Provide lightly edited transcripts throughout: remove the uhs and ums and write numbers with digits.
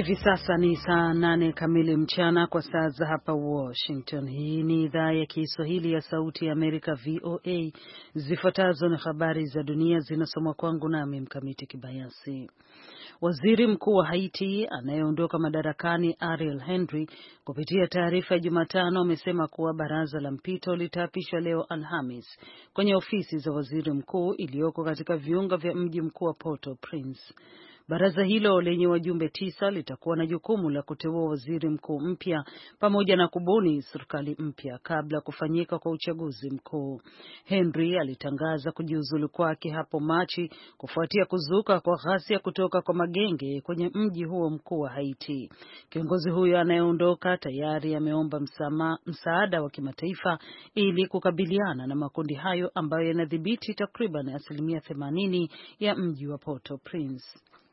Hivi sasa ni saa 8 kamili mchana kwa saa za hapa Washington. Hii ni idhaa ya Kiswahili ya Sauti ya Amerika, VOA. Zifuatazo ni habari za dunia zinasomwa kwangu nami Mkamiti Kibayasi. Waziri Mkuu wa Haiti anayeondoka madarakani Ariel Henry kupitia taarifa ya Jumatano amesema kuwa baraza la mpito litaapishwa leo Alhamis kwenye ofisi za waziri mkuu iliyoko katika viunga vya mji mkuu wa Port-au-Prince. Baraza hilo lenye wajumbe 9 litakuwa na jukumu la kuteua waziri mkuu mpya pamoja na kubuni serikali mpya kabla kufanyika kwa uchaguzi mkuu. Henry alitangaza kujiuzulu kwake hapo Machi kufuatia kuzuka kwa ghasia kutoka kwa magenge kwenye mji huo mkuu wa Haiti. Kiongozi huyo anayeondoka tayari ameomba msaada wa kimataifa ili kukabiliana na makundi hayo ambayo yanadhibiti takriban 80% ya mji wa Port-au-Prince.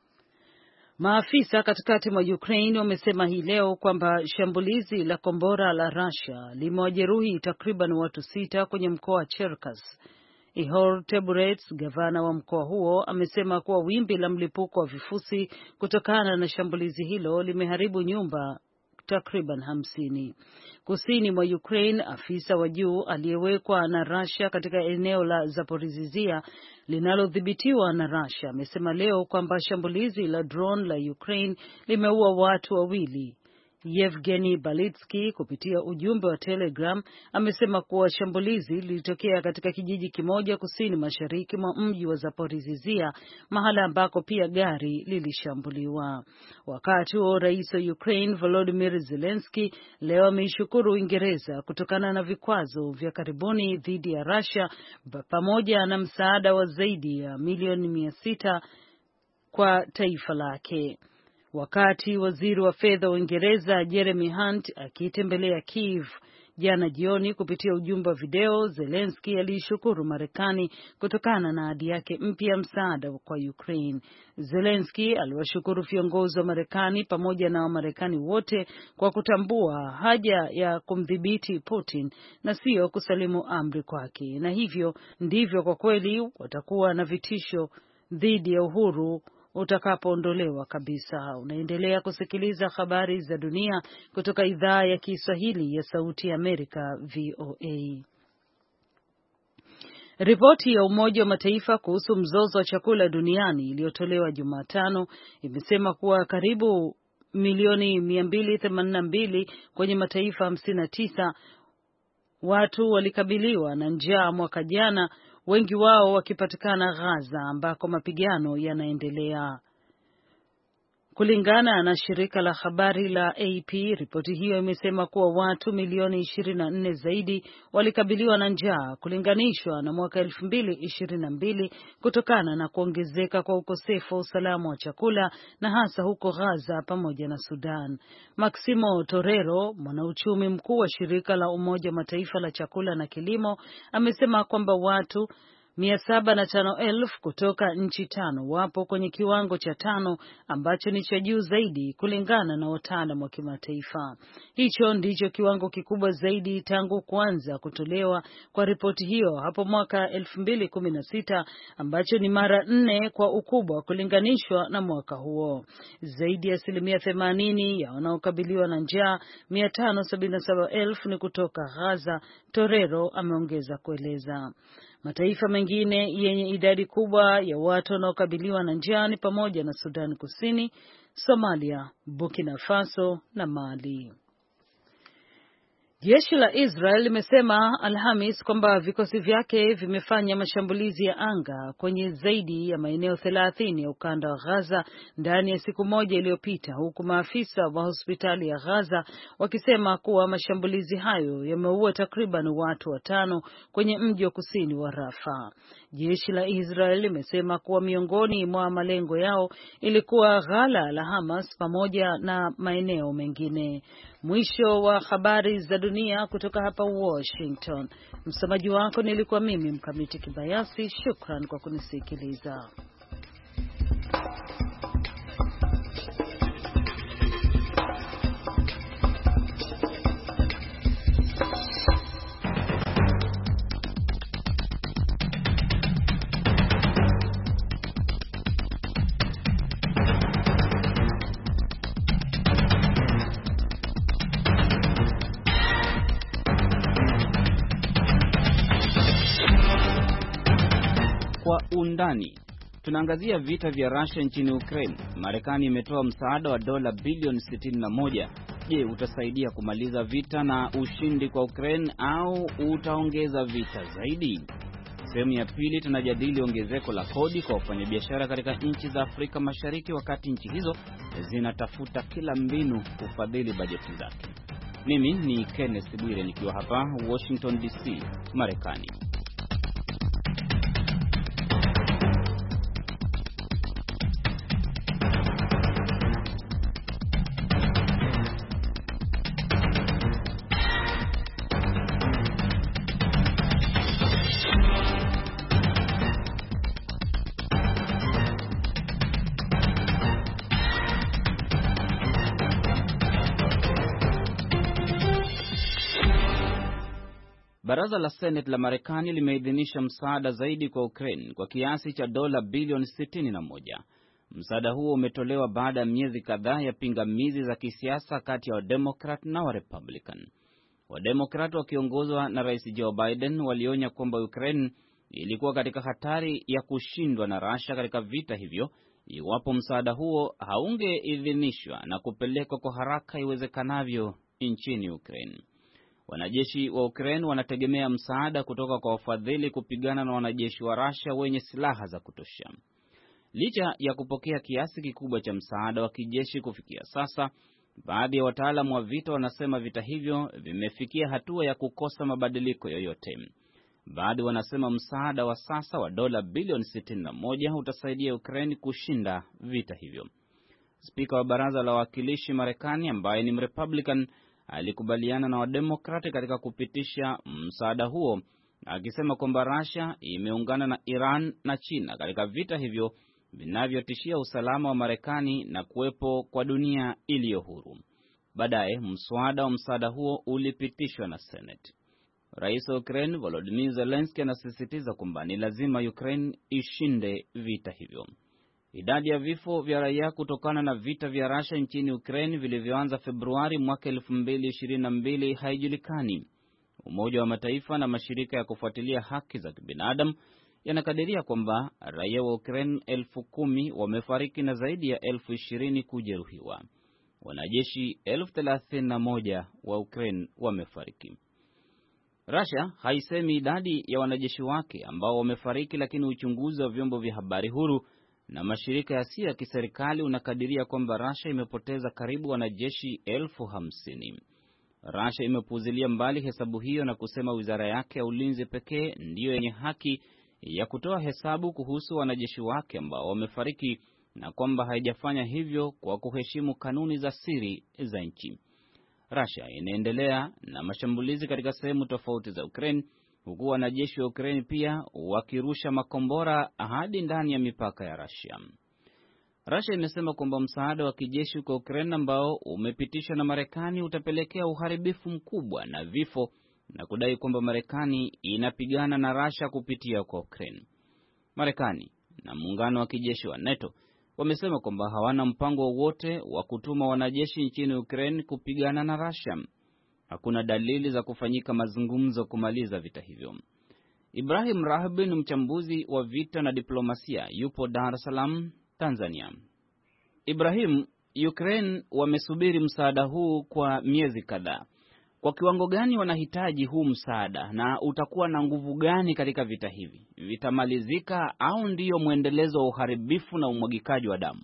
Maafisa katikati mwa Ukraine wamesema hii leo kwamba shambulizi la kombora la Russia limewajeruhi takriban watu 6 kwenye mkoa wa Cherkasy. Ihor Teburets, gavana wa mkoa huo, amesema kuwa wimbi la mlipuko wa vifusi kutokana na shambulizi hilo limeharibu nyumba takriban 50. Kusini mwa Ukraine, afisa wa juu aliyewekwa na Russia katika eneo la Zaporizhzhia linalodhibitiwa na Russia amesema leo kwamba shambulizi la drone la Ukraine limeua watu 2. Yevgeny Balitsky kupitia ujumbe wa Telegram amesema kuwa shambulizi lilitokea katika kijiji kimoja kusini mashariki mwa mji wa Zaporizhzhia, mahala ambako pia gari lilishambuliwa. Wakati huo rais wa Ukraine Volodymyr Zelensky leo ameishukuru Uingereza kutokana na vikwazo vya karibuni dhidi ya Russia pamoja na msaada wa zaidi ya milioni 600 kwa taifa lake. Wakati waziri wa fedha wa Uingereza Jeremy Hunt akitembelea Kiev jana jioni kupitia ujumbe wa video, Zelensky alishukuru Marekani kutokana na ahadi yake mpya msaada kwa Ukraine. Zelensky aliwashukuru viongozi wa Marekani pamoja na Wamarekani wote kwa kutambua haja ya kumdhibiti Putin na sio kusalimu amri kwake, na hivyo ndivyo kwa kweli watakuwa na vitisho dhidi ya uhuru utakapoondolewa kabisa. Unaendelea kusikiliza habari za dunia kutoka idhaa ya Kiswahili ya Sauti ya Amerika, VOA. Ripoti ya Umoja wa Mataifa kuhusu mzozo wa chakula duniani iliyotolewa Jumatano imesema kuwa karibu milioni 282 kwenye mataifa 59 watu walikabiliwa na njaa mwaka jana, wengi wao wakipatikana Gaza ambako mapigano yanaendelea. Kulingana na shirika la habari la AP, ripoti hiyo imesema kuwa watu milioni 24 zaidi walikabiliwa na njaa kulinganishwa na mwaka 2022 kutokana na kuongezeka kwa ukosefu wa usalama wa chakula na hasa huko Gaza pamoja na Sudan. Maximo Torero, mwanauchumi mkuu wa shirika la Umoja wa Mataifa la chakula na kilimo, amesema kwamba watu 705,000 kutoka nchi 5 wapo kwenye kiwango cha 5 ambacho ni cha juu zaidi kulingana na wataalamu wa kimataifa. Hicho ndicho kiwango kikubwa zaidi tangu kuanza kutolewa kwa ripoti hiyo hapo mwaka 2016, ambacho ni mara 4 kwa ukubwa kulinganishwa na mwaka huo. Zaidi ya 80% ya wanaokabiliwa na njaa 577,000 ni kutoka Gaza, Torero ameongeza kueleza. Mataifa mengine yenye idadi kubwa ya watu wanaokabiliwa na njaa ni pamoja na Sudan Kusini, Somalia, Burkina Faso na Mali. Jeshi la Israel limesema Alhamis kwamba vikosi vyake vimefanya mashambulizi ya anga kwenye zaidi ya maeneo 30 ya ukanda wa Gaza ndani ya siku moja iliyopita, huku maafisa wa hospitali ya Gaza wakisema kuwa mashambulizi hayo yameua takriban watu 5 kwenye mji wa kusini wa Rafa. Jeshi la Israel limesema kuwa miongoni mwa malengo yao ilikuwa ghala la Hamas pamoja na maeneo mengine. Mwisho wa habari za dunia kutoka hapa Washington. Msomaji wako nilikuwa mimi Mkamiti Kibayasi. Shukran kwa kunisikiliza. undani. Tunaangazia vita vya Russia nchini Ukraine. Marekani imetoa msaada wa dola bilioni 61. Je, utasaidia kumaliza vita na ushindi kwa Ukraine au utaongeza vita zaidi? Sehemu ya pili tunajadili ongezeko la kodi kwa wafanyabiashara katika nchi za Afrika Mashariki wakati nchi hizo zinatafuta kila mbinu kufadhili bajeti zake. Mimi ni Kenneth Bwire nikiwa hapa Washington DC, Marekani. Baraza la Senate la Marekani limeidhinisha msaada zaidi kwa Ukraine kwa kiasi cha dola bilioni 61. Msaada huo umetolewa baada ya miezi kadhaa ya pingamizi za kisiasa kati ya Wademokrat na Warepublican. Wademokrat wakiongozwa na Rais Joe Biden walionya kwamba Ukraine ilikuwa katika hatari ya kushindwa na Russia katika vita hivyo iwapo msaada huo haungeidhinishwa na kupelekwa kwa haraka iwezekanavyo nchini Ukraine. Wanajeshi wa Ukraine wanategemea msaada kutoka kwa wafadhili kupigana na wanajeshi wa Russia wenye silaha za kutosha. Licha ya kupokea kiasi kikubwa cha msaada wa kijeshi kufikia sasa, baadhi ya wataalamu wa vita wanasema vita hivyo vimefikia hatua ya kukosa mabadiliko yoyote. Baadhi wanasema msaada wa sasa wa dola bilioni 61 utasaidia Ukraine kushinda vita hivyo. Spika wa Baraza la Wawakilishi Marekani ambaye ni Mrepublican alikubaliana na Wademokrati katika kupitisha msaada huo, akisema kwamba Russia imeungana na Iran na China katika vita hivyo vinavyotishia usalama wa Marekani na kuwepo kwa dunia iliyo huru. Baadaye mswada wa msaada huo ulipitishwa na Senate. Rais wa Ukraine Volodymyr Zelensky anasisitiza kwamba ni lazima Ukraine ishinde vita hivyo. Idadi ya vifo vya raia kutokana na vita vya Russia nchini Ukraine vilivyoanza Februari mwaka 2022 haijulikani. Umoja wa Mataifa na mashirika ya kufuatilia haki za kibinadamu yanakadiria kwamba raia wa Ukraine 10,000 wamefariki na zaidi ya 20,000 kujeruhiwa. Wanajeshi 31,000 wa Ukraine wamefariki. Russia haisemi idadi ya wanajeshi wake ambao wamefariki, lakini uchunguzi wa vyombo vya habari huru na mashirika yasiyo ya kiserikali unakadiria kwamba Russia imepoteza karibu wanajeshi 50,000. Russia imepuuzilia mbali hesabu hiyo na kusema wizara yake ya ulinzi pekee ndiyo yenye haki ya kutoa hesabu kuhusu wanajeshi wake ambao wamefariki na kwamba haijafanya hivyo kwa kuheshimu kanuni za siri za nchi. Russia inaendelea na mashambulizi katika sehemu tofauti za Ukraine, huku wanajeshi wa Ukraine pia wakirusha makombora hadi ndani ya mipaka ya Russia. Russia imesema kwamba msaada wa kijeshi kwa Ukraine ambao umepitishwa na Marekani utapelekea uharibifu mkubwa na vifo, na kudai kwamba Marekani inapigana na Russia kupitia kwa Ukraine. Marekani na muungano wa kijeshi wa NATO wamesema kwamba hawana mpango wowote wa kutuma wanajeshi nchini Ukraine kupigana na Russia. Hakuna dalili za kufanyika mazungumzo kumaliza vita hivyo. Ibrahim Rahbi ni mchambuzi wa vita na diplomasia, yupo Dar es Salaam, Tanzania. Ibrahim, Ukraine wamesubiri msaada huu kwa miezi kadhaa. Kwa kiwango gani wanahitaji huu msaada na utakuwa na nguvu gani katika vita hivi? Vitamalizika au ndiyo muendelezo wa uharibifu na umwagikaji wa damu?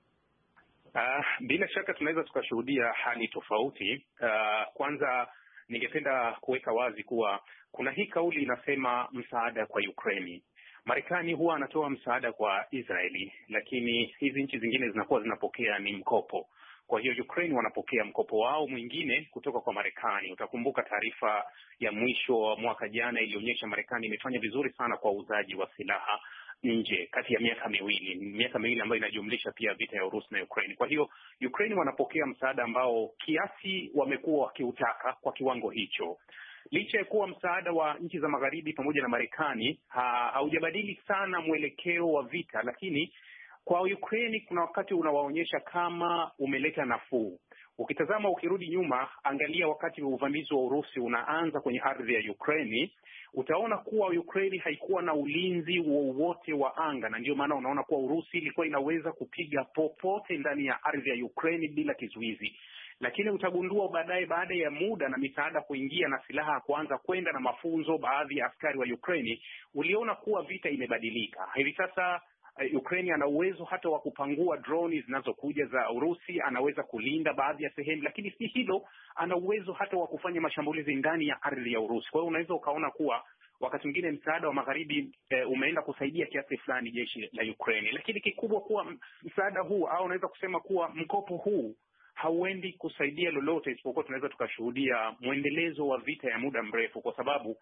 Bila shaka tunaweza tukashuhudia hali tofauti. Kwanza ningependa kuweka wazi kuwa kuna hii kauli inasema msaada kwa Ukraine. Marekani huwa anatoa msaada kwa Israeli, lakini hizi nchi zingine zinakuwa zinapokea ni mkopo. Kwa hiyo Ukraine wanapokea mkopo wao mwingine kutoka kwa Marekani. Utakumbuka taarifa ya mwisho wa mwaka jana ilionyesha Marekani imefanya vizuri sana kwa uuzaji wa silaha nje kati ya miaka miwili ambayo inajumlisha pia vita ya Urusi na Ukraine. Kwa hiyo Ukraine wanapokea msaada ambao kiasi wamekuwa wakiutaka kwa kiwango hicho. Licha ya kuwa msaada wa nchi za magharibi pamoja na Marekani haujabadili sana mwelekeo wa vita, lakini kwa Ukraine kuna wakati unawaonyesha kama umeleta nafuu. Ukitazama ukirudi nyuma, angalia wakati wa uvamizi wa Urusi unaanza kwenye ardhi ya Ukraini, utaona kuwa Ukraini haikuwa na ulinzi wowote wa anga, na ndio maana unaona kuwa Urusi ilikuwa inaweza kupiga popote ndani ya ardhi ya Ukraini bila kizuizi. Lakini utagundua baadaye, baada ya muda na misaada kuingia na silaha kuanza kwenda na mafunzo baadhi ya askari wa Ukraini, uliona kuwa vita imebadilika. Hivi sasa Ukraine ana uwezo hata wa kupangua droni zinazokuja za Urusi, anaweza kulinda baadhi ya sehemu, lakini si hilo, ana uwezo hata wa kufanya mashambulizi ndani ya ardhi ya Urusi. Kwa hiyo unaweza ukaona kuwa wakati mwingine msaada wa magharibi umeenda kusaidia kiasi fulani jeshi la Ukraine, lakini kikubwa kuwa msaada huu, au unaweza kusema kuwa mkopo huu hauendi kusaidia lolote, isipokuwa tunaweza tukashuhudia mwendelezo wa vita ya muda mrefu, kwa sababu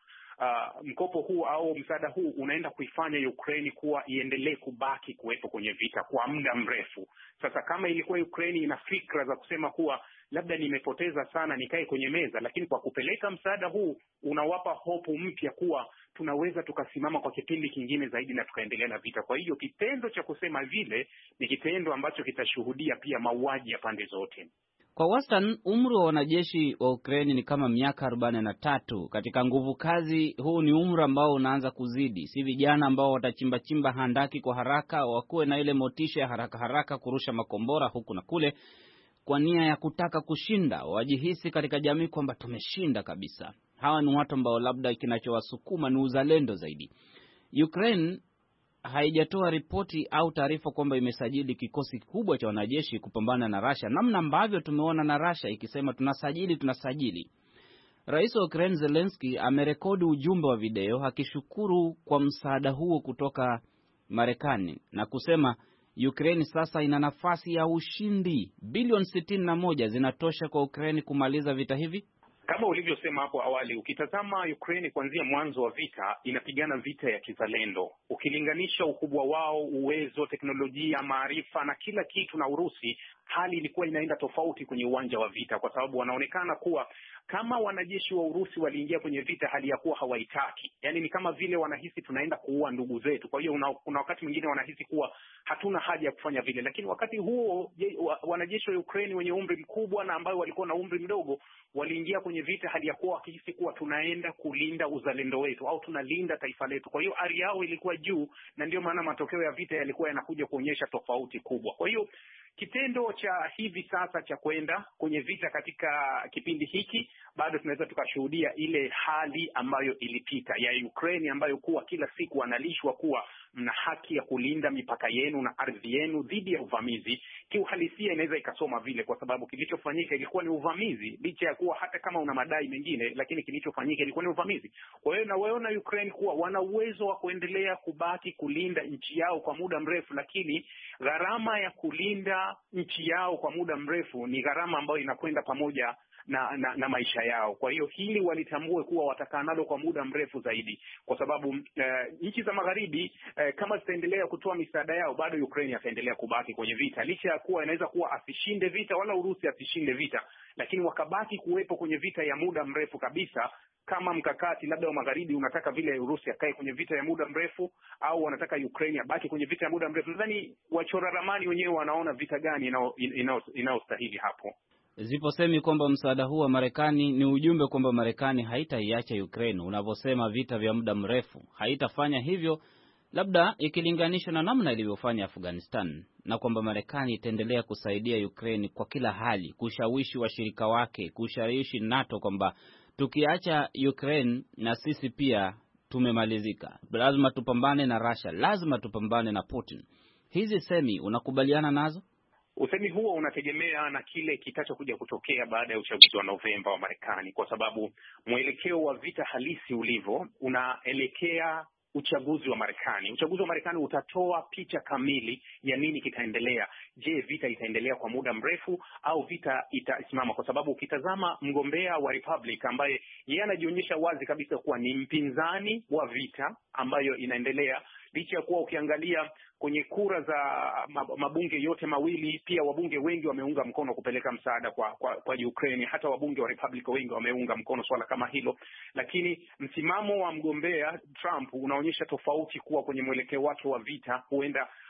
mkopo huu au msaada huu unaenda kuifanya Ukraine kuwa iendelee kubaki kuwepo kwenye vita kwa muda mrefu. Sasa kama ilikuwa Ukraine ina fikra za kusema kuwa labda nimepoteza sana nikae kwenye meza, lakini kwa kupeleka msaada huu unawapa hope mpya kuwa tunaweza tukasimama kwa kipindi kingine zaidi na tukaendelea na vita. Kwa hiyo kitendo cha kusema vile ni kitendo ambacho kitashuhudia pia mauaji ya pande zote. Kwa wastani umri wa wanajeshi wa Ukraine ni kama miaka 43. Katika nguvu kazi, huu ni umri ambao unaanza kuzidi. Si vijana ambao watachimba handaki kwa haraka, wakuwe na ile motisha ya haraka kurusha makombora huku na kule kwa nia ya kutaka kushinda, wajihisi katika jamii kwamba tumeshinda kabisa. Hawa ni watu ambao labda kinachowasukuma ni uzalendo zaidi. Ukraine haijatoa ripoti au taarifa kwamba imesajili kikosi kikubwa cha wanajeshi kupambana na Russia, namna ambavyo tumeona na Russia ikisema tunasajili. Rais wa Ukraine Zelensky amerekodi ujumbe wa video akishukuru kwa msaada huo kutoka Marekani na kusema Ukraine sasa ina nafasi ya ushindi. Bilioni 61 zinatosha kwa Ukraine kumaliza vita hivi. Kama ulivyosema hapo awali, ukitazama Ukraine kuanzia mwanzo wa vita inapigana vita ya kizalendo. Ukilinganisha ukubwa wao, uwezo, teknolojia, maarifa na kila kitu na Urusi, hali ilikuwa inaenda tofauti kwenye uwanja wa vita, kwa sababu wanaonekana kuwa kama wanajeshi wa Urusi waliingia kwenye vita hali ya kuwa hawaitaki. Yaani ni kama vile wanahisi tunaenda kuua ndugu zetu. Kwa hiyo kuna wakati mwingine wanahisi kuwa hatuna haja ya kufanya vile. Lakini wakati huo wanajeshi wa Ukraine wenye umri mkubwa na ambao walikuwa na umri mdogo waliingia kwenye vita hali ya kuwa wakihisi kuwa tunaenda kulinda uzalendo wetu au tunalinda taifa letu. Kwa hiyo ari yao ilikuwa juu, na ndio maana matokeo ya vita yalikuwa yanakuja kuonyesha tofauti kubwa. Kwa hiyo kitendo cha hivi sasa cha kwenda kwenye vita katika kipindi hiki, bado tunaweza tukashuhudia ile hali ambayo ilipita ya Ukraine, ambayo kuwa kila siku analishwa kuwa mna haki ya kulinda mipaka yenu na ardhi yenu dhidi ya uvamizi. Kiuhalisia inaweza ikasoma vile, kwa sababu kilichofanyika ilikuwa ni uvamizi, licha ya kuwa hata kama una madai mengine, lakini kilichofanyika ilikuwa ni uvamizi. Kwa hiyo nawaona Ukraine kuwa wana uwezo wa kuendelea kubaki kulinda nchi yao kwa muda mrefu, lakini gharama ya kulinda nchi yao kwa muda mrefu ni gharama ambayo inakwenda pamoja na maisha yao. Kwa hiyo hili walitambue kuwa watakaa nalo kwa muda mrefu zaidi, kwa sababu nchi za magharibi kama zitaendelea kutoa misaada yao, bado Ukraine ataendelea kubaki kwenye vita, licha ya kuwa inaweza kuwa asishinde vita wala Urusi asishinde vita, lakini wakabaki kuwepo kwenye vita ya muda mrefu kabisa. Kama mkakati labda wa magharibi unataka vile Urusi akae kwenye vita ya muda mrefu, au wanataka Ukraine abaki kwenye vita ya muda mrefu, nadhani wachora ramani wenyewe wanaona vita gani inayostahili hapo. Zipo semi kwamba msaada huu wa Marekani ni ujumbe kwamba Marekani haitaiacha Ukraine. Unavyosema vita vya muda mrefu, haitafanya hivyo, labda ikilinganishwa na namna ilivyofanya Afghanistan, na kwamba Marekani itaendelea kusaidia Ukraine kwa kila hali, kushawishi washirika wake, kushawishi NATO kwamba tukiacha Ukraine na sisi pia tumemalizika. Lazima tupambane na Russia, lazima tupambane na Putin. Hizi semi unakubaliana nazo? Usemi huo unategemea na kile kitachokuja kutokea baada ya uchaguzi wa Novemba wa Marekani, kwa sababu mwelekeo wa vita halisi ulivyo unaelekea uchaguzi wa Marekani. Uchaguzi wa Marekani utatoa picha kamili ya nini kitaendelea. Je, vita itaendelea kwa muda mrefu au vita itasimama? Kwa sababu ukitazama mgombea wa Republic ambaye yeye anajionyesha wazi kabisa kuwa ni mpinzani wa vita ambayo inaendelea, licha ya kuwa ukiangalia kwenye kura za mabunge yote mawili, pia wabunge wengi wameunga mkono kupeleka msaada kwa Ukraine. Hata wabunge wa Republic wengi wameunga mkono swala kama hilo, lakini msimamo wa mgombea Trump unaonyesha tofauti, kuwa kwenye mwelekeo wake wa vita huenda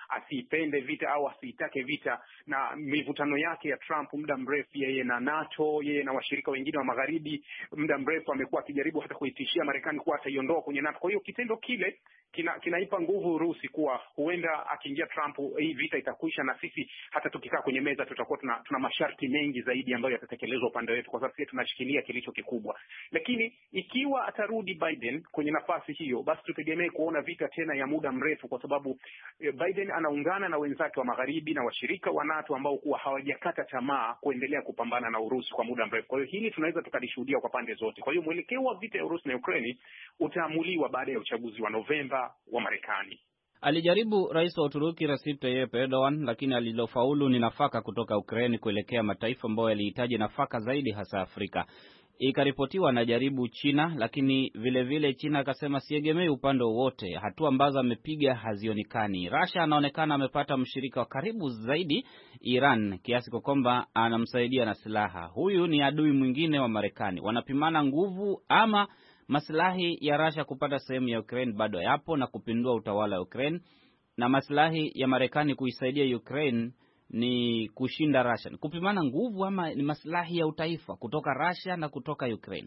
asiipende vita au asiitake vita, na mivutano yake ya Trump muda mrefu, yeye na NATO, yeye na washirika wengine wa magharibi, muda mrefu amekuwa akijaribu hata kuitishia Marekani kuwa ataiondoa kwenye NATO. Kwa hiyo kitendo kile kinaipa nguvu Urusi kuwa huenda akiingia Trump hii vita itakwisha, na sisi hata tukikaa kwenye meza tutakuwa tuna masharti mengi zaidi ambayo yatatekelezwa upande wetu, kwa sababu sisi tunashikilia kilicho kikubwa. Lakini ikiwa atarudi Biden kwenye nafasi hiyo, basi tutegemee kuona vita tena ya muda mrefu, kwa sababu Biden anaungana na wenzake wa magharibi na washirika wa NATO ambao kuwa hawajakata tamaa kuendelea kupambana na Urusi kwa muda mrefu. Kwa hiyo hili tunaweza tukalishuhudia kwa pande zote. Kwa hiyo mwelekeo wa vita ya Urusi na Ukraine utaamuliwa baada ya uchaguzi wa Novemba wa Marekani. Alijaribu rais wa Uturuki Recep Tayyip Erdogan, lakini alilofaulu ni nafaka kutoka Ukraine kuelekea mataifa ambayo yalihitaji nafaka zaidi, hasa Afrika. Ikaripotiwa anajaribu China, lakini vile China akasema siegemei upande wowote. Hatua ambazo amepiga hazionekani. Russia anaonekana amepata mshirika wa karibu zaidi, Iran, kiasi kwamba anamsaidia na silaha. Huyu ni adui mwingine wa Marekani. Wanapimana nguvu, ama maslahi ya Russia kupata sehemu ya Ukraine bado yapo na kupindua utawala wa Ukraine, na maslahi ya Marekani kuisaidia Ukraine ni kushinda Russia. Kupimana nguvu ama ni maslahi ya utaifa kutoka Russia na kutoka Ukraine?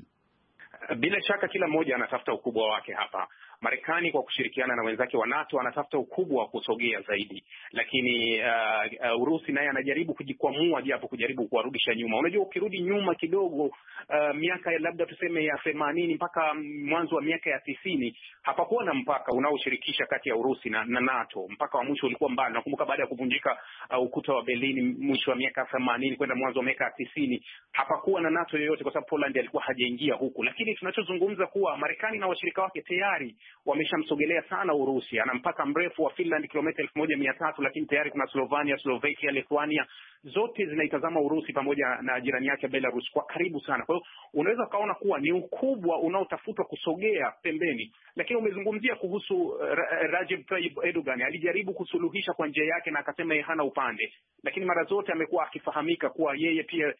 Bila shaka kila mmoja anatafuta ukubwa wake hapa. Marekani kwa kushirikiana na wenzake wa NATO anatafuta ukubwa wa kusogea zaidi, lakini Urusi naye anajaribu kujikwamua, japo kujaribu kuwarudisha nyuma. Unajua, ukirudi nyuma kidogo, miaka labda tuseme ya 80 mpaka mwanzo wa miaka ya 90, hapakuwa na mpaka unaoshirikisha kati ya Urusi na NATO. Mpaka wa mwisho ulikuwa mbali. Nakumbuka baada ya kuvunjika ukuta wa Berlin mwisho wa miaka 80 kwenda mwanzo wa miaka 90, hapakuwa na NATO yoyote, kwa sababu Poland alikuwa hajaingia huku. Lakini tunachozungumza kuwa Marekani na washirika wake tayari wameshamsogelea sana Urusi. Ana mpaka mrefu wa Finland kilomita 1300, lakini tayari kuna Slovenia, Slovakia, Lithuania, zote zinaitazama Urusi pamoja na jirani yake Belarus kwa karibu sana. Kwa hiyo unaweza kaona kuwa ni ukubwa unaotafutwa kusogea pembeni. Lakini umezungumzia kuhusu Recep Tayyip Erdogan, alijaribu kusuluhisha kwa njia yake na akasema yeye hana upande, lakini mara zote amekuwa akifahamika kuwa yeye pia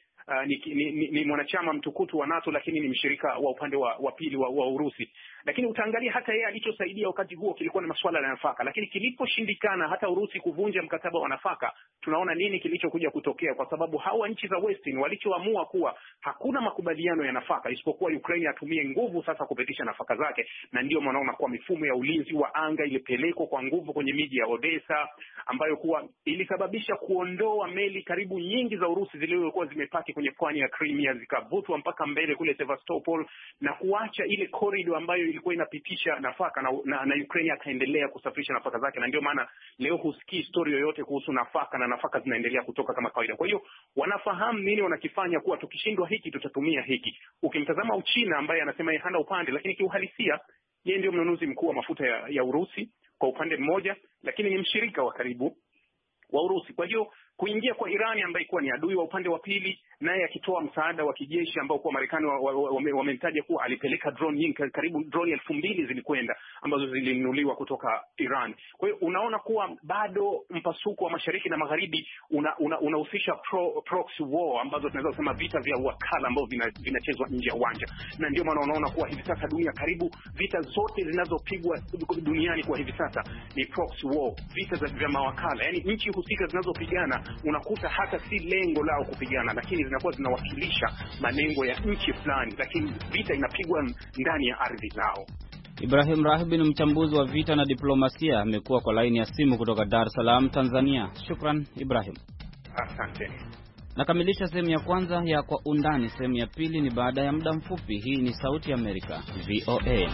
ni mwanachama mtukutu wa NATO, lakini ni mshirika wa upande wa pili wa Urusi. Lakini utaangalia hata yeye alichosaidia wakati huo kilikuwa ni masuala ya nafaka, lakini kiliposhindikana hata Urusi kuvunja mkataba wa nafaka, tunaona nini kilichokuja kutokea, kwa sababu hawa nchi za Western walichoamua kuwa hakuna makubaliano ya nafaka isipokuwa Ukraine atumie nguvu sasa kupitisha nafaka zake, na ndio mnaona kwa mifumo ya ulinzi wa anga ilipelekwa kwa nguvu kwenye miji ya Odessa, ambayo kuwa ilisababisha kuondoa meli karibu nyingi za Urusi zilizokuwa zimepaki kwenye pwani ya Crimea, zikavutwa mpaka mbele kule Sevastopol na kuacha ile corridor ambayo ilikuwa inapitisha nafaka, na Ukraine akaendelea kusafirisha nafaka zake. Na ndio maana leo husikii story yoyote kuhusu nafaka, na nafaka zinaendelea kutoka kama kawaida. Kwa hiyo wanafahamu nini wanakifanya, kuwa tukishindwa hiki tutatumia hiki. Ukimtazama Uchina ambaye anasema yeye hana upande, lakini kiuhalisia yeye ndio mnunuzi mkuu wa mafuta ya Urusi kwa upande mmoja, lakini ni mshirika wa karibu wa Urusi. Kwa hiyo kuingia kwa Irani ambaye ilikuwa ni adui wa upande wa pili, naye akitoa msaada wa kijeshi ambao kwa Marekani wamemtaja kuwa alipeleka drone nyingi, karibu drone 2000 zilikwenda ambazo zilinunuliwa kutoka Iran. Kwa hiyo unaona kuwa bado mpasuko wa mashariki na magharibi unahusisha proxy war, ambazo tunaweza kusema vita vya wakala ambao vinachezwa nje ya uwanja. Na ndio maana unaona kuwa hivi sasa dunia, karibu vita zote zinazopigwa duniani kwa hivi sasa ni proxy war, vita vya mawakala. Yaani nchi husika zinazopigana unakuta hata si lengo lao kupigana, lakini zinakuwa zinawakilisha malengo ya nchi fulani, lakini vita inapigwa ndani ya ardhi zao. Ibrahim Rahbi ni mchambuzi wa vita na diplomasia, amekuwa kwa laini ya simu kutoka Dar es Salaam, Tanzania. Shukran Ibrahim. Asante. Nakamilisha sehemu ya kwanza ya Kwa Undani. Sehemu ya pili ni baada ya muda mfupi. Hii ni Sauti ya Amerika, VOA.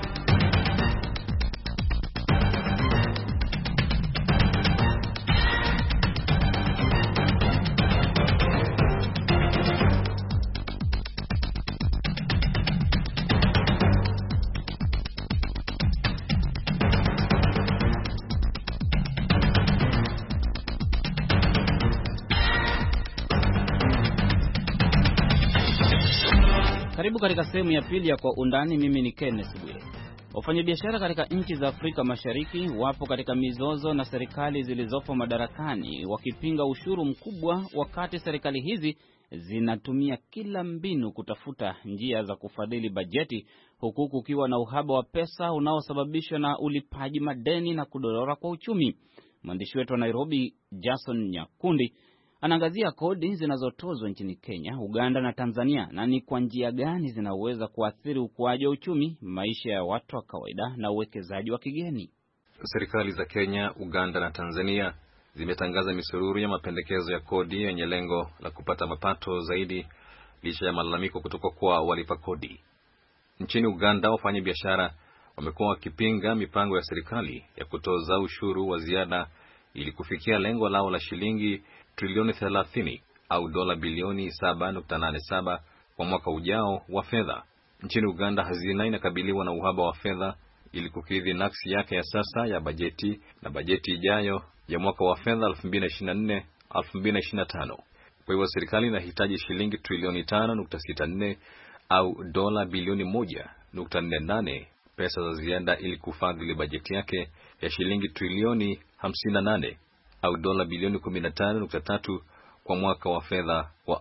Karibu katika sehemu ya pili ya Kwa Undani. Mimi ni Kenneth Bwire. Wafanyabiashara katika nchi za Afrika Mashariki wapo katika mizozo na serikali zilizopo madarakani, wakipinga ushuru mkubwa, wakati serikali hizi zinatumia kila mbinu kutafuta njia za kufadhili bajeti, huku kukiwa na uhaba wa pesa unaosababishwa na ulipaji madeni na kudorora kwa uchumi. Mwandishi wetu wa Nairobi, Jason Nyakundi, anaangazia kodi zinazotozwa nchini Kenya, Uganda na Tanzania na ni kwa njia gani zinaweza kuathiri ukuaji wa uchumi, maisha ya watu wa kawaida na uwekezaji wa kigeni. Serikali za Kenya, Uganda na Tanzania zimetangaza misururu ya mapendekezo ya kodi yenye lengo la kupata mapato zaidi licha ya malalamiko kutoka kwa walipa kodi. Nchini Uganda, wafanyabiashara wamekuwa wakipinga mipango ya serikali ya kutoza ushuru wa ziada ili kufikia lengo lao la shilingi trilioni 30 au dola bilioni 7.87 kwa mwaka ujao wa fedha. Nchini Uganda, hazina inakabiliwa na uhaba wa fedha ili kukidhi nakisi yake ya sasa ya bajeti na bajeti ijayo ya mwaka wa fedha 2024-2025. Kwa hivyo serikali inahitaji shilingi trilioni 5.64 au dola bilioni 1.48 pesa za ziada ili kufadhili bajeti yake ya shilingi trilioni 58 au dola bilioni 15.3 kwa mwaka wa fedha wa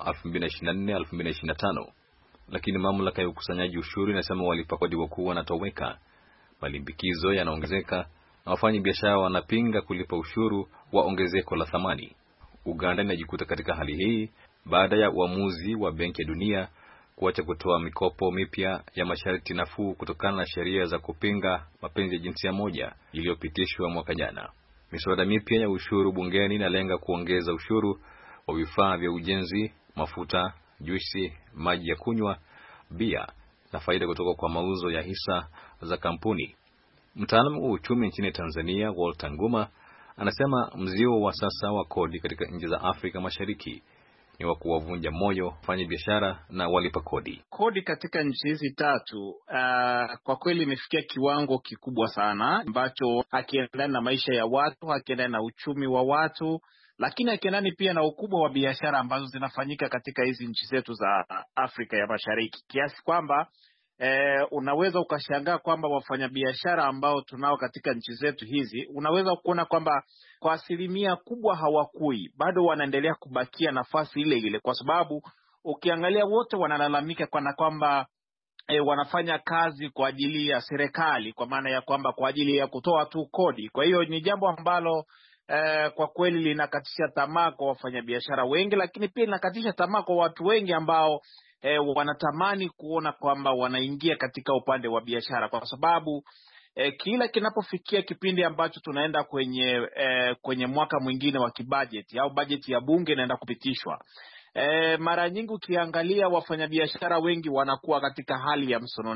2024-2025. Lakini mamlaka ya ukusanyaji ushuru inasema walipa kodi wakuu wanatoweka, malimbikizo yanaongezeka na wafanyabiashara wanapinga kulipa ushuru wa ongezeko la thamani. Uganda inajikuta katika hali hii baada ya uamuzi wa Benki ya Dunia kuacha kutoa mikopo mipya ya masharti nafuu kutokana na sheria za kupinga mapenzi ya jinsia moja iliyopitishwa mwaka jana. Miswada mipya ya ushuru bungeni inalenga kuongeza ushuru wa vifaa vya ujenzi, mafuta, juisi, maji ya kunywa, bia na faida kutoka kwa mauzo ya hisa za kampuni. Mtaalamu wa uchumi nchini Tanzania, Walter Nguma, anasema mzio wa sasa wa kodi katika nchi za Afrika Mashariki ni wa kuwavunja moyo wafanya biashara na walipa kodi. Kodi katika nchi hizi tatu kwa kweli imefikia kiwango kikubwa sana ambacho hakiendani na maisha ya watu, hakiendani na uchumi wa watu, lakini hakiendani pia na ukubwa wa biashara ambazo zinafanyika katika hizi nchi zetu za Afrika ya Mashariki, kiasi kwamba unaweza ukashangaa kwamba wafanyabiashara ambao tunao katika nchi zetu hizi, unaweza kuona kwamba kwa asilimia kubwa hawakui, bado wanaendelea kubakia nafasi ile ile, kwa sababu ukiangalia wote wanalalamika kana kwamba wanafanya kazi kwa ajili ya serikali, kwa maana ya kwamba kwa ajili ya kutoa tu kodi. Kwa hiyo ni jambo ambalo kwa kweli linakatisha tamaa kwa wafanyabiashara wengi, lakini pia linakatisha tamaa kwa watu wengi ambao wanatamani kuona kwamba wanaingia katika upande wa biashara, kwa sababu kila kinapofikia kipindi ambacho tunaenda kwenye mwaka mwingine wa kibajeti au bajeti ya bunge inaenda kupitishwa, mara nyingi ukiangalia wafanyabiashara wengi wanakuwa katika hali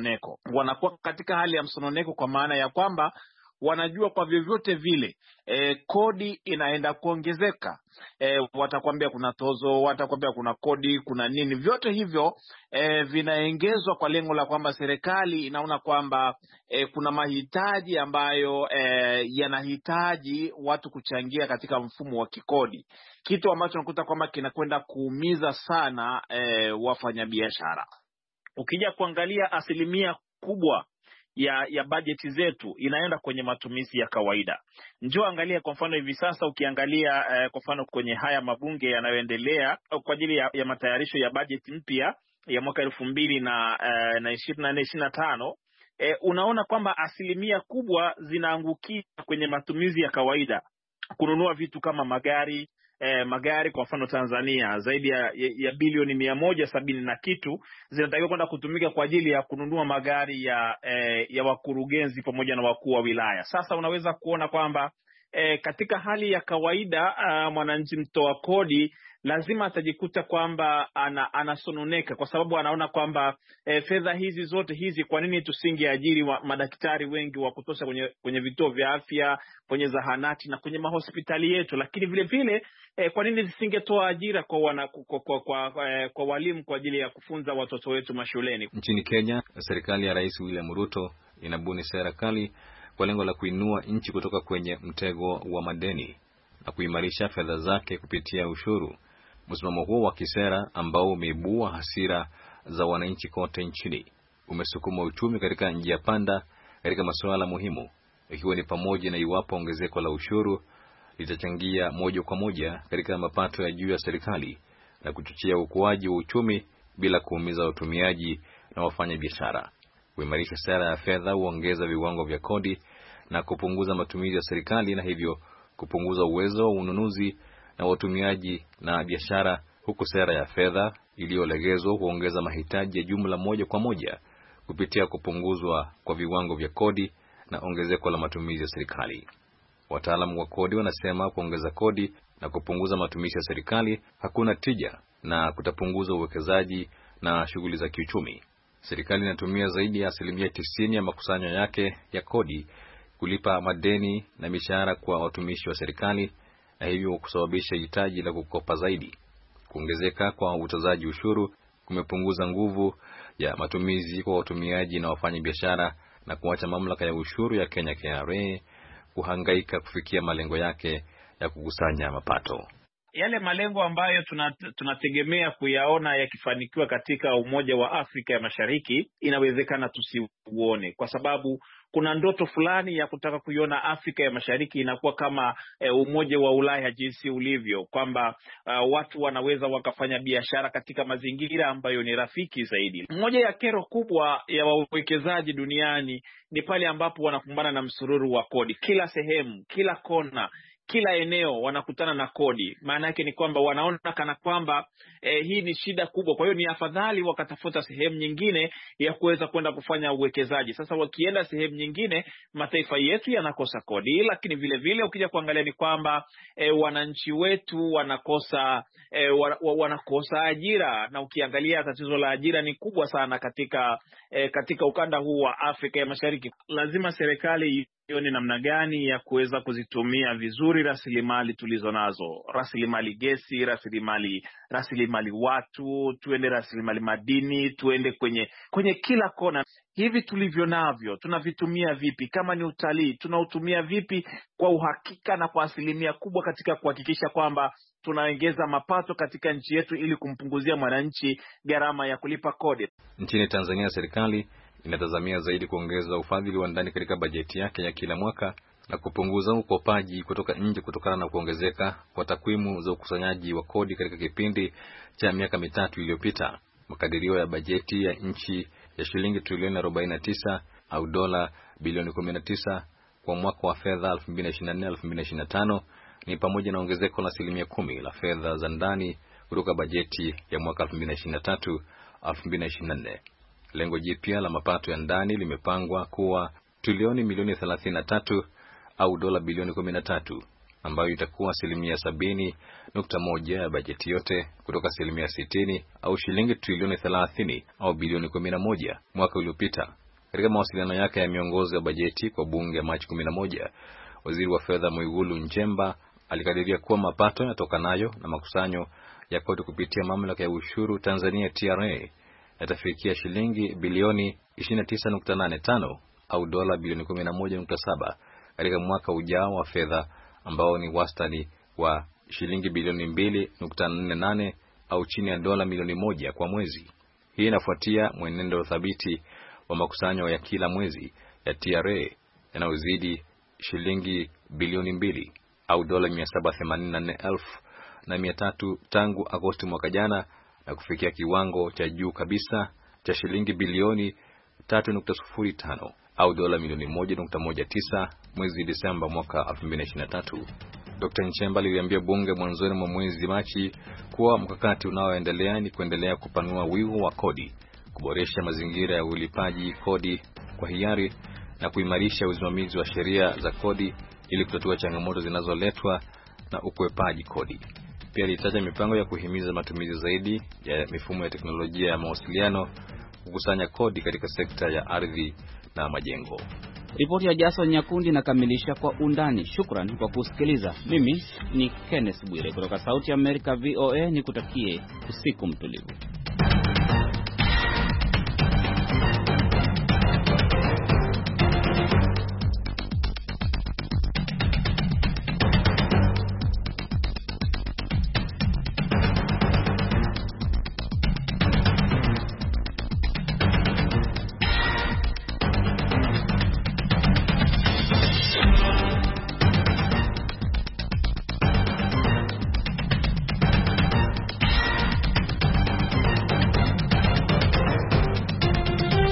ya msononeko, kwa maana ya kwamba wanajua kwa vyovyote vile kodi inaenda kuongezeka. Watakwambia kuna tozo, watakwambia kuna kodi, kuna nini, vyote hivyo vinaongezwa kwa lengo la kwamba serikali inaona kwamba kuna mahitaji ambayo yanahitaji watu kuchangia katika mfumo wa kikodi, kitu ambacho nakuta kwamba kinakwenda kuumiza sana wafanyabiashara. Ukija kuangalia asilimia kubwa ya bajeti zetu inaenda kwenye matumizi ya kawaida. Njoo angalia kwa mfano hivi sasa, ukiangalia kwa mfano kwenye haya mabunge yanayoendelea kwa ajili ya matayarisho ya bajeti mpya ya mwaka 2024-2025, unaona kwamba asilimia kubwa zinaangukia kwenye matumizi ya kawaida, kununua vitu kama magari kwa mfano Tanzania zaidi ya bilioni 170 na kitu zinatakiwa kwenda kutumika kwa ajili ya kununua magari ya wakurugenzi pamoja na wakuu wa wilaya. Sasa unaweza kuona kwamba katika hali ya kawaida mwananchi mtoa kodi lazima atajikuta kwamba anasononeka, kwa sababu anaona kwamba fedha hizi zote hizi, kwa nini tusingeajiri madaktari wengi wa kutosha kwenye vituo vya afya, kwenye zahanati na kwenye mahospitali yetu, lakini vile vile kwa nini zisingetoa ajira kwa walimu kwa ajili ya kufunza watoto wetu mashuleni. Nchini Kenya, serikali ya Rais William Ruto inabuni sera kali kwa lengo la kuinua nchi kutoka kwenye mtego wa madeni na kuimarisha fedha zake kupitia ushuru. Msimamo huo wa kisera ambao umeibua hasira za wananchi kote nchini umesukuma uchumi katika njia panda katika masuala muhimu, ikiwa ni pamoja na iwapo ongezeko la ushuru litachangia moja kwa moja katika mapato ya juu ya serikali na kuchochea ukuaji wa uchumi bila kuumiza watumiaji na wafanya biashara. Kuimarisha sera ya fedha huongeza viwango vya kodi na kupunguza matumizi ya serikali na hivyo kupunguza uwezo wa ununuzi na watumiaji na biashara, huku sera ya fedha iliyolegezwa kuongeza mahitaji ya jumla moja kwa moja kupitia kupunguzwa kwa viwango vya kodi na ongezeko la matumizi ya serikali. Wataalamu wa kodi wanasema kuongeza kodi na kupunguza matumizi ya serikali hakuna tija na kutapunguza uwekezaji na shughuli za kiuchumi. Serikali inatumia zaidi ya 90% ya makusanyo yake ya kodi kulipa madeni na mishahara kwa watumishi wa serikali, na hivyo kusababisha hitaji la kukopa zaidi. Kuongezeka kwa utozaji ushuru kumepunguza nguvu ya matumizi kwa watumiaji na wafanyabiashara na kuacha mamlaka ya ushuru ya Kenya KRA kuhangaika kufikia malengo yake ya kukusanya mapato. Yale malengo ambayo tunategemea kuyaona yakifanikiwa katika Umoja wa Afrika ya Mashariki inawezekana tusiuone, kwa sababu kuna ndoto fulani ya kutaka kuiona Afrika ya Mashariki inakuwa kama Umoja wa Ulaya jinsi ulivyo, kwamba watu wanaweza wakafanya biashara katika mazingira ambayo ni rafiki zaidi. Moja ya kero kubwa ya wawekezaji duniani ni pale ambapo wanakumbana na msururu wa kodi. Kila sehemu, kila kona, kila eneo wanakutana na kodi. Maana yake ni kwamba wanaona kana kwamba hii ni shida kubwa, kwa hiyo ni afadhali wakatafuta sehemu nyingine ya kuweza kwenda kufanya uwekezaji. Sasa wakienda sehemu nyingine, mataifa yetu yanakosa kodi, lakini vile vile ukija kuangalia ni kwamba wananchi wetu wanakosa ajira, na ukiangalia tatizo la ajira ni kubwa sana katika ukanda huu wa Afrika ya Mashariki. Lazima serikali ione namna gani ya kuweza kuzitumia vizuri rasilimali tulizo nazo, rasilimali gesi, rasilimali watu, tuende rasilimali madini, tuende kwenye kila kona. Hivi tulivyo navyo tunavitumia vipi? Kama ni utalii, tunautumia vipi kwa uhakika na kwa asilimia kubwa katika kuhakikisha kwamba tunaongeza mapato katika nchi yetu ili kumpunguzia mwananchi gharama ya kulipa kodi. Nchini Tanzania, serikali inatazamia zaidi kuongeza ufadhili wa ndani katika bajeti yake ya kila mwaka na kupunguza ukopaji kutoka nje kutokana na kuongezeka kwa takwimu za ukusanyaji wa kodi katika kipindi cha miaka mitatu iliyopita. Makadirio ya bajeti ya nchi ya shilingi trilioni 49 au dola bilioni 19 kwa mwaka wa fedha 2024-2025 ni pamoja na ongezeko la 10% la fedha za ndani kutoka bajeti ya mwaka 2023-2024. Lengo jipya la mapato ya ndani limepangwa kuwa trilioni milioni 33 au dola bilioni 13, ambayo itakuwa 70.1 ya bajeti yote kutoka 60 au shilingi trilioni 30 au bilioni 11 mwaka uliopita. Katika mawasiliano yake ya miongozo ya bajeti kwa bunge Machi 11, waziri wa fedha Mwigulu Nchemba alikadiria kuwa mapato yatokanayo na makusanyo ya kodi kupitia mamlaka ya ushuru Tanzania TRA yatafikia shilingi bilioni 29.85 au dola bilioni 11.7 katika mwaka ujao wa fedha, ambao ni wastani wa shilingi bilioni 2.48 au chini ya dola milioni 1 kwa mwezi. Hii inafuatia mwenendo thabiti wa makusanyo ya kila mwezi ya TRA yanayozidi shilingi bilioni 2 au dola 784,300 tangu Agosti mwaka jana, na kufikia kiwango cha juu kabisa cha shilingi bilioni 3.05 au dola milioni 1.19 mwezi Disemba mwaka 2023. Dr. Nchemba aliambia bunge mwanzoni mwa mwezi Machi kuwa mkakati unaoendelea ni kuendelea kupanua wigo wa kodi, kuboresha mazingira ya ulipaji kodi kwa hiari na kuimarisha usimamizi wa sheria za kodi ili kutatua changamoto zinazoletwa na ukwepaji kodi. Pia alitaja mipango ya kuhimiza matumizi zaidi ya mifumo ya teknolojia ya mawasiliano kukusanya kodi katika sekta ya ardhi na majengo. Ripoti ya Jason Nyakundi inakamilisha Kwa Undani. Shukrani kwa kusikiliza. Mimi ni Kenneth Bwire kutoka Sauti ya Amerika VOA, nikutakie usiku mtulivu.